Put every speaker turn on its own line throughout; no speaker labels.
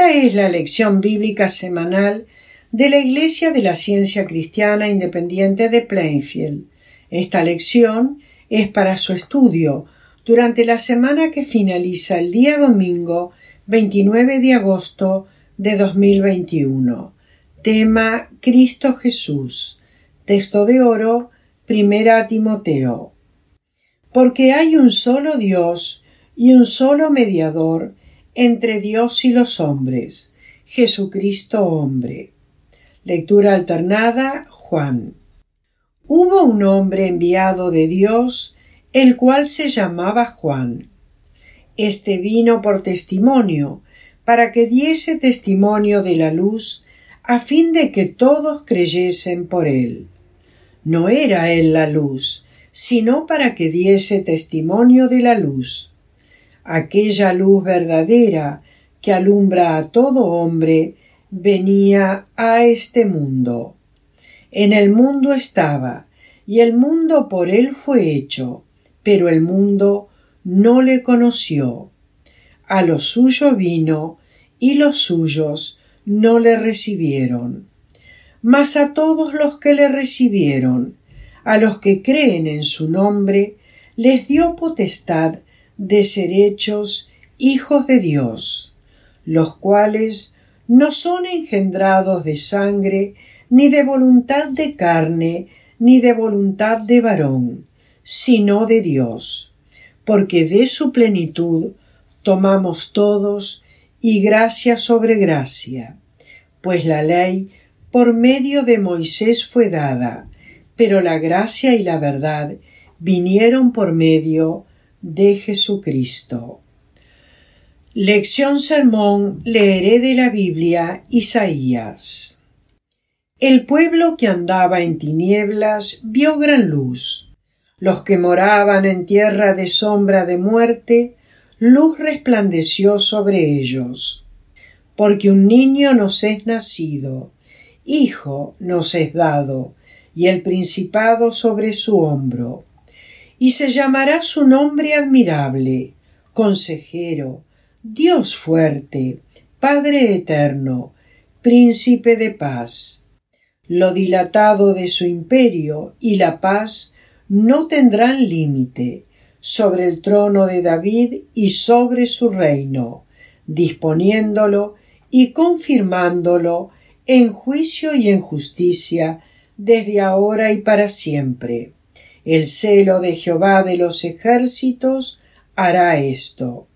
Esta es la lección bíblica semanal de la Iglesia de la Ciencia Cristiana Independiente de Plainfield. Esta lección es para su estudio durante la semana que finaliza el día domingo 29 de agosto de 2021. Tema: Cristo Jesús. Texto de oro, 1 Timoteo. Porque hay un solo Dios y un solo mediador entre Dios y los hombres, Jesucristo hombre. Lectura alternada, Juan. Hubo un hombre enviado de Dios, el cual se llamaba Juan. Este vino por testimonio, para que diese testimonio de la luz, a fin de que todos creyesen por él. No era él la luz, sino para que diese testimonio de la luz. Aquella luz verdadera que alumbra a todo hombre venía a este mundo. En el mundo estaba, y el mundo por él fue hecho, pero el mundo no le conoció. A lo suyo vino, y los suyos no le recibieron. Mas a todos los que le recibieron, a los que creen en su nombre, les dio potestad de ser hechos hijos de Dios, los cuales no son engendrados de sangre, ni de voluntad de carne, ni de voluntad de varón, sino de Dios, porque de su plenitud tomamos todos, y gracia sobre gracia, pues la ley por medio de Moisés fue dada, pero la gracia y la verdad vinieron por medio de Jesucristo. Lección sermón. Leeré de la Biblia Isaías. El pueblo que andaba en tinieblas vio gran luz. Los que moraban en tierra de sombra de muerte, luz resplandeció sobre ellos. Porque un niño nos es nacido, hijo nos es dado, y el principado sobre su hombro. Y se llamará su nombre admirable, Consejero, Dios fuerte, Padre eterno, Príncipe de paz. Lo dilatado de su imperio y la paz no tendrán límite, sobre el trono de David y sobre su reino, disponiéndolo y confirmándolo en juicio y en justicia desde ahora y para siempre. El celo de Jehová de los ejércitos hará esto.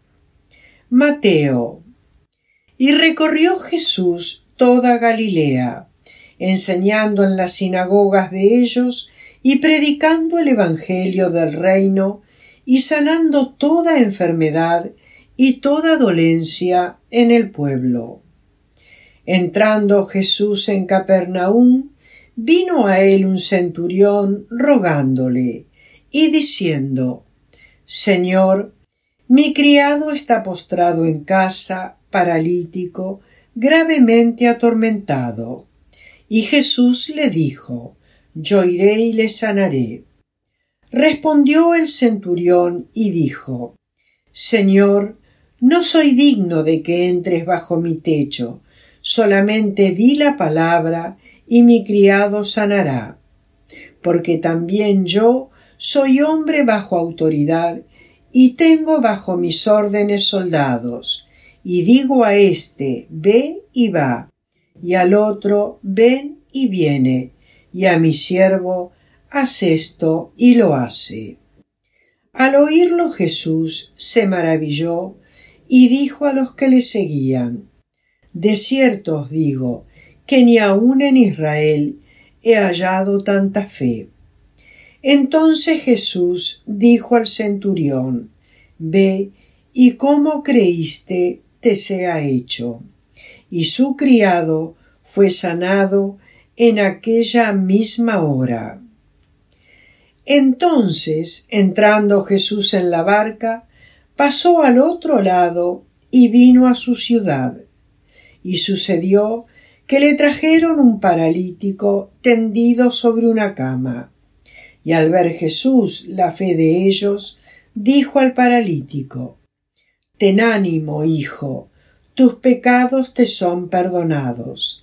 Mateo. Y recorrió Jesús toda Galilea, enseñando en las sinagogas de ellos y predicando el evangelio del reino y sanando toda enfermedad y toda dolencia en el pueblo. Entrando Jesús en Capernaum, vino a él un centurión rogándole y diciendo: Señor, mi criado está postrado en casa, paralítico, gravemente atormentado. Y Jesús le dijo: Yo iré y le sanaré. Respondió el centurión y dijo: Señor, no soy digno de que entres bajo mi techo, solamente di la palabra y mi criado sanará. Porque también yo soy hombre bajo autoridad y tengo bajo mis órdenes soldados, y digo a éste: ve y va, y al otro: ven y viene, y a mi siervo: haz esto, y lo hace. Al oírlo Jesús se maravilló y dijo a los que le seguían: De cierto os digo que ni aun en Israel he hallado tanta fe. Entonces Jesús dijo al centurión: Ve, y como creíste te sea hecho. Y su criado fue sanado en aquella misma hora. Entonces, entrando Jesús en la barca, pasó al otro lado y vino a su ciudad. Y sucedió que le trajeron un paralítico tendido sobre una cama. Y al ver Jesús la fe de ellos, dijo al paralítico: Ten ánimo, hijo, tus pecados te son perdonados.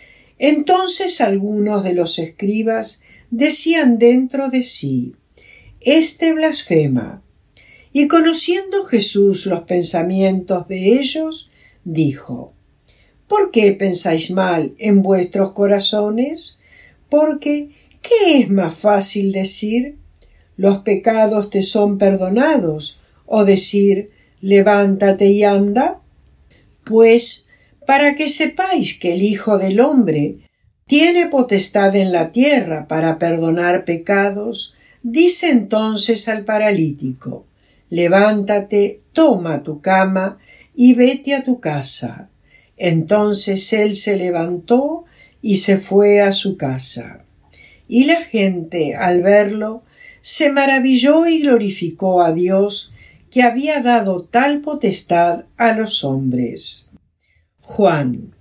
Entonces algunos de los escribas decían dentro de sí: Este blasfema. Y conociendo Jesús los pensamientos de ellos, dijo: ¿Por qué pensáis mal en vuestros corazones? Porque, ¿qué es más fácil decir? ¿Los pecados te son perdonados? ¿O decir, levántate y anda? Pues, para que sepáis que el Hijo del Hombre tiene potestad en la tierra para perdonar pecados, dice entonces al paralítico: levántate, toma tu cama y vete a tu casa. Entonces él se levantó y se fue a su casa. Y la gente, al verlo, se maravilló y glorificó a Dios, que había dado tal potestad a los hombres. Juan.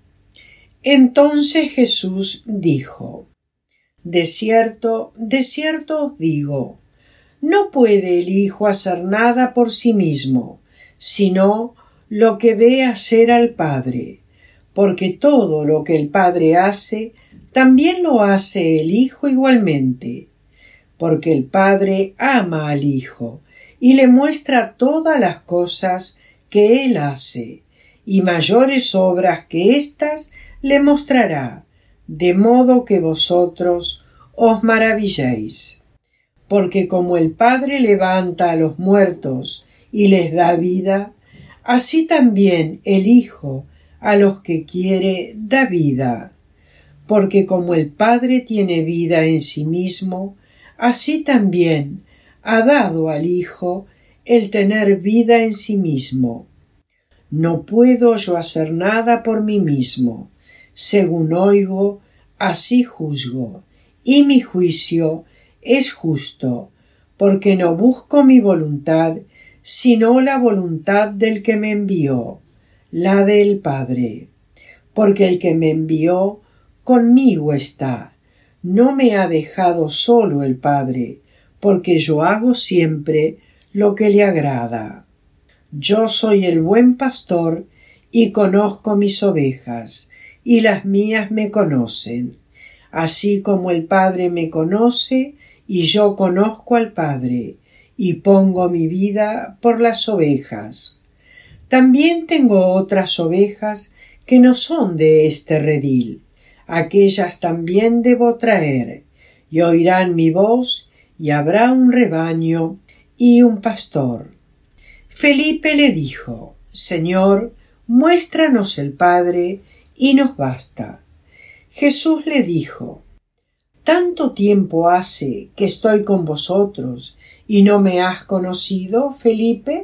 Entonces Jesús dijo: De cierto os digo, no puede el Hijo hacer nada por sí mismo, sino lo que ve hacer al Padre, porque todo lo que el Padre hace, también lo hace el Hijo igualmente, porque el Padre ama al Hijo y le muestra todas las cosas que él hace, y mayores obras que éstas le mostrará, de modo que vosotros os maravilléis. Porque como el Padre levanta a los muertos y les da vida, así también el Hijo a los que quiere da vida. Porque como el Padre tiene vida en sí mismo, así también ha dado al Hijo el tener vida en sí mismo. No puedo yo hacer nada por mí mismo. Según oigo, así juzgo, y mi juicio es justo, porque no busco mi voluntad, sino la voluntad del que me envió, la del Padre. Porque el que me envió conmigo está, no me ha dejado solo el Padre, porque yo hago siempre lo que le agrada. Yo soy el buen pastor y conozco mis ovejas, y las mías me conocen, así como el Padre me conoce, y yo conozco al Padre, y pongo mi vida por las ovejas. También tengo otras ovejas que no son de este redil, aquellas también debo traer, y oirán mi voz, y habrá un rebaño y un pastor. Felipe le dijo: Señor, muéstranos el Padre, y nos basta. Jesús le dijo: ¿Tanto tiempo hace que estoy con vosotros y no me has conocido, Felipe?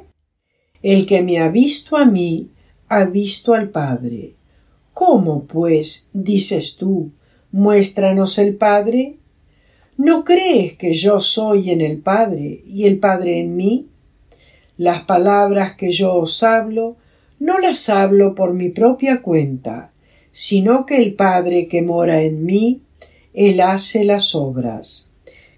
El que me ha visto a mí, ha visto al Padre. ¿Cómo, pues, dices tú, muéstranos el Padre? ¿No crees que yo soy en el Padre y el Padre en mí? Las palabras que yo os hablo, no las hablo por mi propia cuenta, sino que el Padre que mora en mí, Él hace las obras.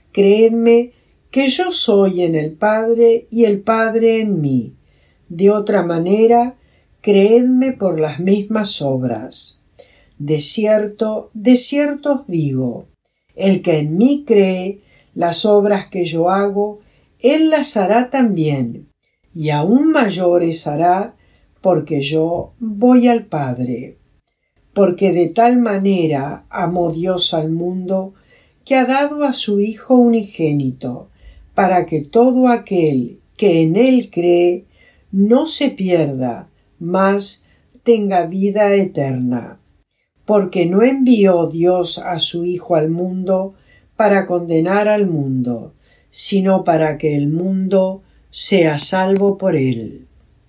Creedme que yo soy en el Padre y el Padre en mí. De otra manera, creedme por las mismas obras. De cierto os digo, el que en mí cree, las obras que yo hago, él las hará también, y aún mayores hará, porque yo voy al Padre. Porque de tal manera amó Dios al mundo, que ha dado a su Hijo unigénito, para que todo aquel que en él cree no se pierda, mas tenga vida eterna. Porque no envió Dios a su Hijo al mundo para condenar al mundo, sino para que el mundo sea salvo por él.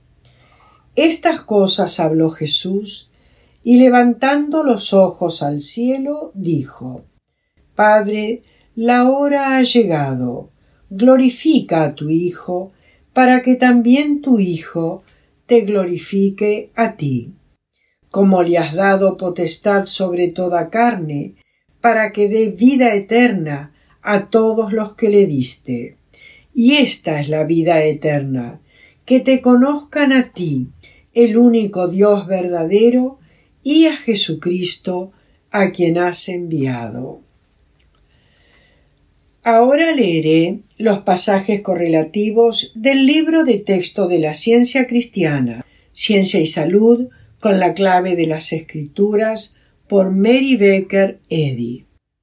Estas cosas habló Jesús, y levantando los ojos al cielo, dijo: Padre, la hora ha llegado, glorifica a tu Hijo, para que también tu Hijo te glorifique a ti. Como le has dado potestad sobre toda carne, para que dé vida eterna a todos los que le diste. Y esta es la vida eterna, que te conozcan a ti, el único Dios verdadero, y a Jesucristo, a quien has enviado. Ahora leeré los pasajes correlativos del libro de texto de la ciencia cristiana, Ciencia y Salud, con la clave de las Escrituras, por Mary Baker Eddy.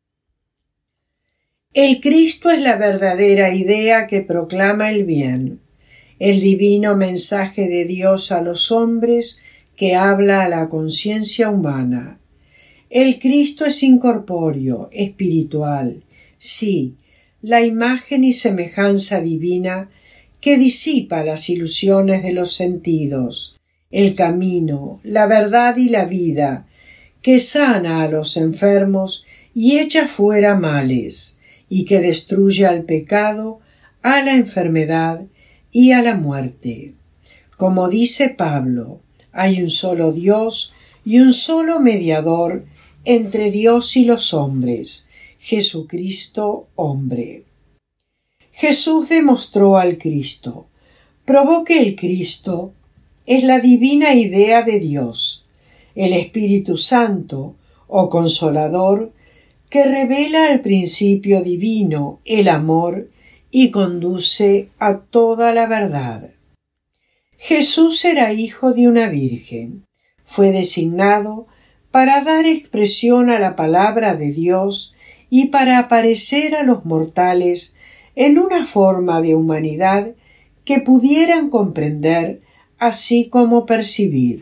El Cristo es la verdadera idea que proclama el bien, el divino mensaje de Dios a los hombres que habla a la conciencia humana. El Cristo es incorpóreo, espiritual, sí, la imagen y semejanza divina que disipa las ilusiones de los sentidos, el camino, la verdad y la vida, que sana a los enfermos y echa fuera males, y que destruye al pecado, a la enfermedad y a la muerte. Como dice Pablo, hay un solo Dios y un solo mediador entre Dios y los hombres, Jesucristo hombre. Jesús demostró al Cristo, probó que el Cristo es la divina idea de Dios, el Espíritu Santo, o Consolador, que revela el principio divino, el amor, y conduce a toda la verdad. Jesús era hijo de una virgen. Fue designado para dar expresión a la palabra de Dios y para aparecer a los mortales en una forma de humanidad que pudieran comprender así como percibir.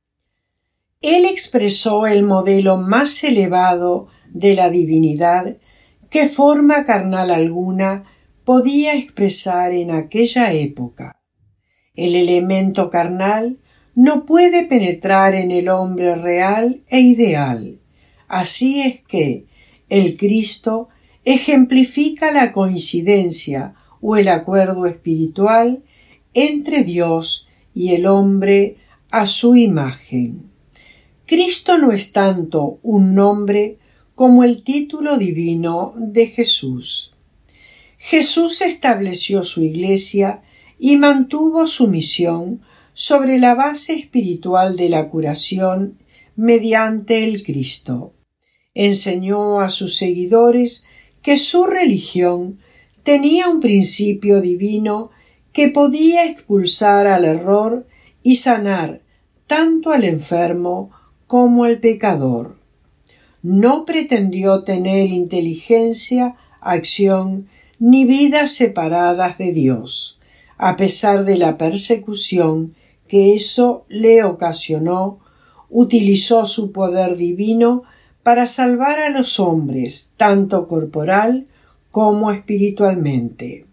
Él expresó el modelo más elevado de la divinidad que forma carnal alguna podía expresar en aquella época. El elemento carnal no puede penetrar en el hombre real e ideal. Así es que el Cristo ejemplifica la coincidencia o el acuerdo espiritual entre Dios y el hombre a su imagen. Cristo no es tanto un nombre como el título divino de Jesús. Jesús estableció su Iglesia y mantuvo su misión sobre la base espiritual de la curación mediante el Cristo. Enseñó a sus seguidores que su religión tenía un principio divino que podía expulsar al error y sanar tanto al enfermo como al pecador. No pretendió tener inteligencia, acción, ni vidas separadas de Dios, a pesar de la persecución que eso le ocasionó. Utilizó su poder divino para salvar a los hombres, tanto corporal como espiritualmente.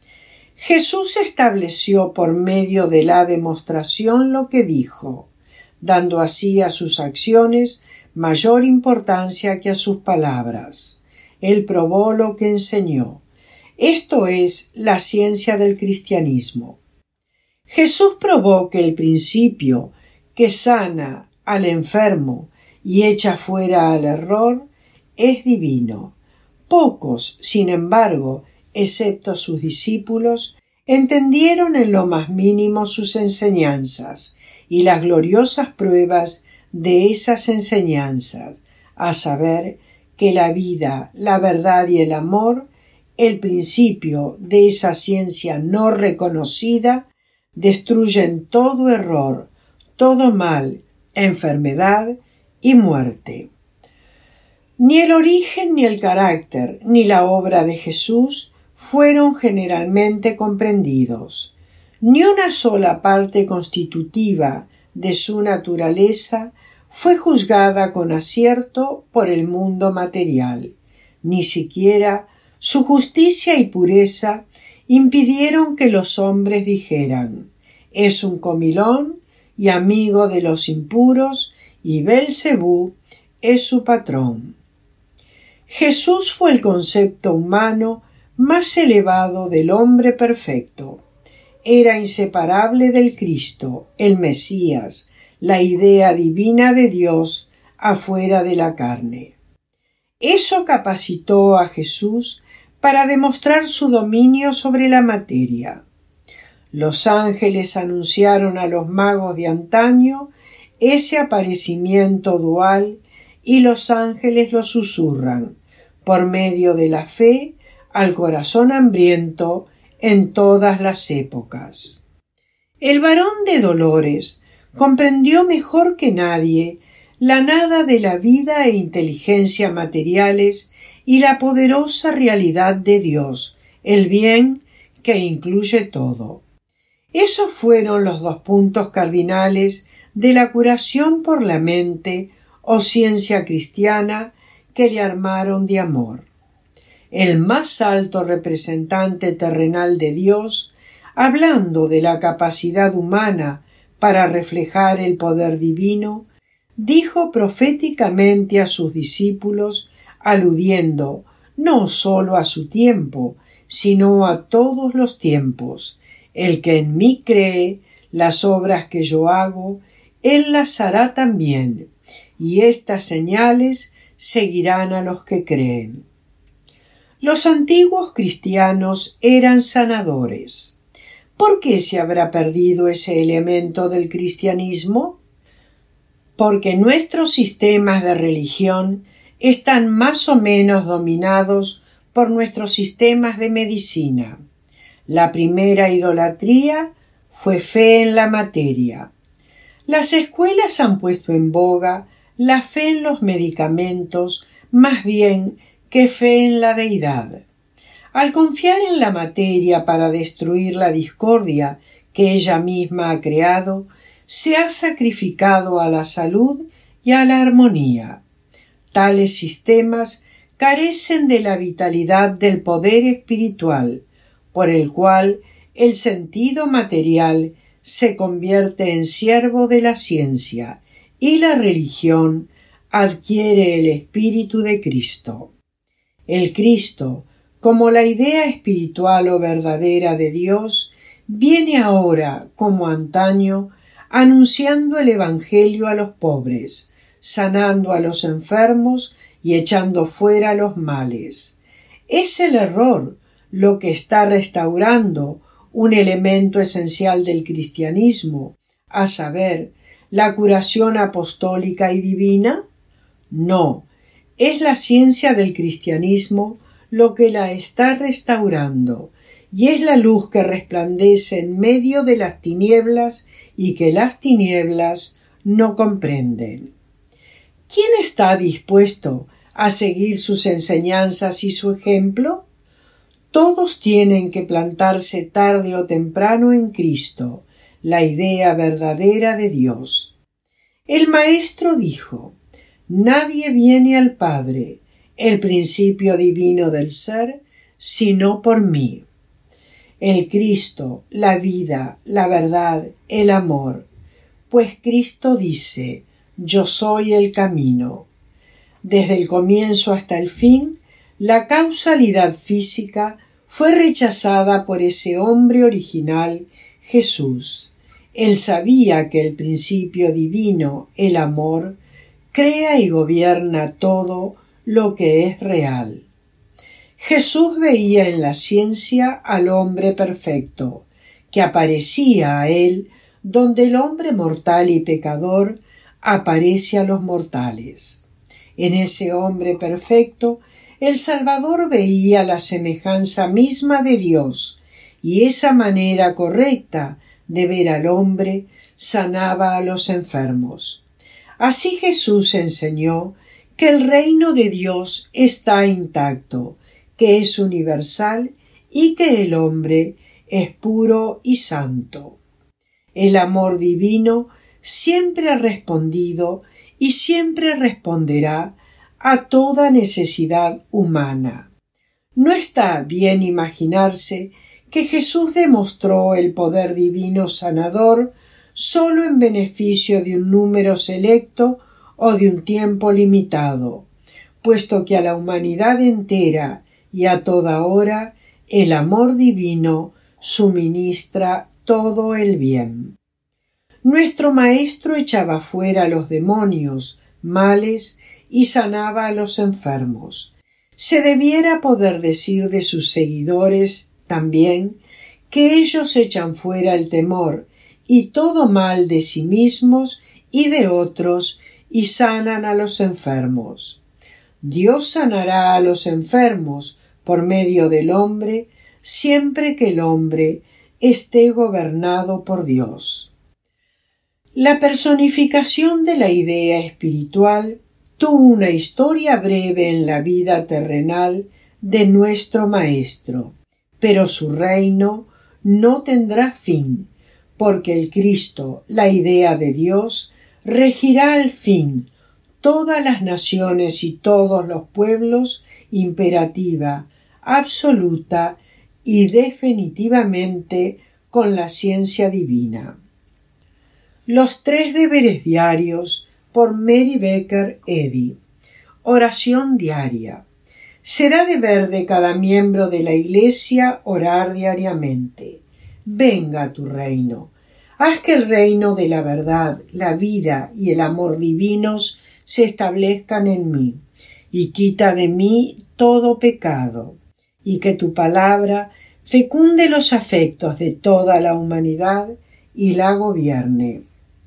Jesús estableció por medio de la demostración lo que dijo, dando así a sus acciones mayor importancia que a sus palabras. Él probó lo que enseñó. Esto es la ciencia del cristianismo. Jesús probó que el principio que sana al enfermo y echa fuera al error es divino. Pocos, sin embargo, excepto sus discípulos, entendieron en lo más mínimo sus enseñanzas y las gloriosas pruebas de esas enseñanzas, a saber, que la vida, la verdad y el amor, el principio de esa ciencia no reconocida, destruyen todo error, todo mal, enfermedad y muerte. Ni el origen, ni el carácter, ni la obra de Jesús fueron generalmente comprendidos. Ni una sola parte constitutiva de su naturaleza fue juzgada con acierto por el mundo material. Ni siquiera su justicia y pureza impidieron que los hombres dijeran: es un comilón y amigo de los impuros, y Belcebú es su patrón. Jesús fue el concepto humano más elevado del hombre perfecto. Era inseparable del Cristo, el Mesías, la idea divina de Dios afuera de la carne. Eso capacitó a Jesús para demostrar su dominio sobre la materia. Los ángeles anunciaron a los magos de antaño ese aparecimiento dual y los ángeles lo susurran, por medio de la fe, al corazón hambriento en todas las épocas. El varón de Dolores comprendió mejor que nadie la nada de la vida e inteligencia materiales y la poderosa realidad de Dios, el bien que incluye todo. Esos fueron los dos puntos cardinales de la curación por la mente o ciencia cristiana que le armaron de amor. El más alto representante terrenal de Dios, hablando de la capacidad humana para reflejar el poder divino, dijo proféticamente a sus discípulos, aludiendo no sólo a su tiempo, sino a todos los tiempos: el que en mí cree, las obras que yo hago, él las hará también, y estas señales seguirán a los que creen. Los antiguos cristianos eran sanadores. ¿Por qué se habrá perdido ese elemento del cristianismo? Porque nuestros sistemas de religión están más o menos dominados por nuestros sistemas de medicina. La primera idolatría fue fe en la materia. Las escuelas han puesto en boga la fe en los medicamentos más bien que fe en la deidad. Al confiar en la materia para destruir la discordia que ella misma ha creado, se ha sacrificado a la salud y a la armonía. Tales sistemas carecen de la vitalidad del poder espiritual, por el cual el sentido material se convierte en siervo de la ciencia y la religión adquiere el espíritu de Cristo. El Cristo, como la idea espiritual o verdadera de Dios, viene ahora, como antaño, anunciando el Evangelio a los pobres, sanando a los enfermos y echando fuera los males. Es el error lo que está restaurando un elemento esencial del cristianismo, a saber, la curación apostólica y divina. No, es la ciencia del cristianismo lo que la está restaurando, y es la luz que resplandece en medio de las tinieblas y que las tinieblas no comprenden. ¿Quién está dispuesto a seguir sus enseñanzas y su ejemplo? Todos tienen que plantarse tarde o temprano en Cristo, la idea verdadera de Dios. El Maestro dijo: nadie viene al Padre, el principio divino del ser, sino por mí. El Cristo, la vida, la verdad, el amor. Pues Cristo dice: yo soy el camino. Desde el comienzo hasta el fin, la causalidad física fue rechazada por ese hombre original, Jesús. Él sabía que el principio divino, el amor, crea y gobierna todo lo que es real. Jesús veía en la ciencia al hombre perfecto, que aparecía a él donde el hombre mortal y pecador aparece a los mortales. En ese hombre perfecto, el Salvador veía la semejanza misma de Dios, y esa manera correcta de ver al hombre sanaba a los enfermos. Así Jesús enseñó que el reino de Dios está intacto, que es universal y que el hombre es puro y santo. El amor divino siempre ha respondido y siempre responderá a toda necesidad humana. No está bien imaginarse que Jesús demostró el poder divino sanador sólo en beneficio de un número selecto o de un tiempo limitado, puesto que a la humanidad entera y a toda hora el amor divino suministra todo el bien. Nuestro Maestro echaba fuera a los demonios, males y sanaba a los enfermos. Se debiera poder decir de sus seguidores también que ellos echan fuera el temor y todo mal de sí mismos y de otros y sanan a los enfermos. Dios sanará a los enfermos por medio del hombre siempre que el hombre esté gobernado por Dios. La personificación de la idea espiritual tuvo una historia breve en la vida terrenal de nuestro Maestro, pero su reino no tendrá fin, porque el Cristo, la idea de Dios, regirá al fin todas las naciones y todos los pueblos imperativa, absoluta y definitivamente con la ciencia divina. Los 3 deberes diarios por Mary Baker Eddy. Oración diaria. Será deber de cada miembro de la Iglesia orar diariamente. Venga tu reino. Haz que el reino de la verdad, la vida y el amor divinos se establezcan en mí, y quita de mí todo pecado, y que tu palabra fecunde los afectos de toda la humanidad y la gobierne.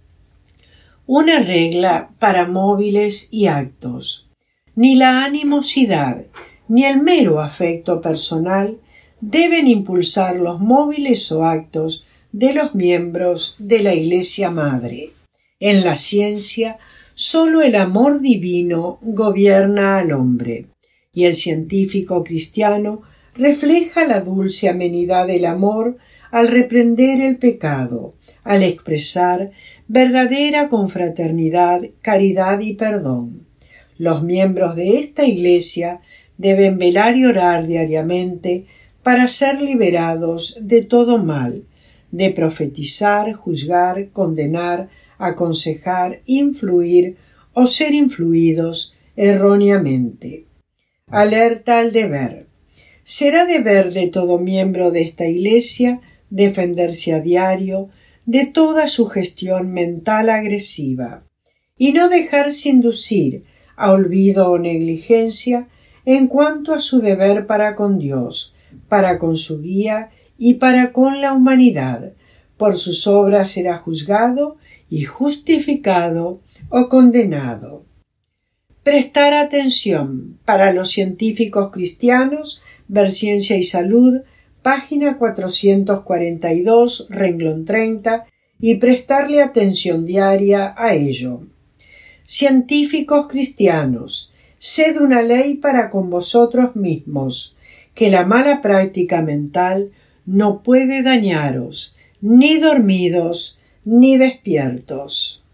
Una regla para móviles y actos. Ni la animosidad ni el mero afecto personal deben impulsar los móviles o actos de los miembros de la Iglesia Madre. En la ciencia, sólo el amor divino gobierna al hombre, y el científico cristiano refleja la dulce amenidad del amor al reprender el pecado, al expresar verdadera confraternidad, caridad y perdón. Los miembros de esta Iglesia deben velar y orar diariamente para ser liberados de todo mal, de profetizar, juzgar, condenar, aconsejar, influir o ser influidos erróneamente. Alerta al deber. Será deber de todo miembro de esta Iglesia defenderse a diario de toda sugestión mental agresiva y no dejarse inducir a olvido o negligencia en cuanto a su deber para con Dios, para con su guía y para con la humanidad. Por sus obras será juzgado y justificado o condenado. Prestar atención. Para los científicos cristianos, ver Ciencia y Salud, página 442, renglón 30, y prestarle atención diaria a ello. Científicos cristianos, sed una ley para con vosotros mismos, que la mala práctica mental no puede dañaros, ni dormidos ni despiertos.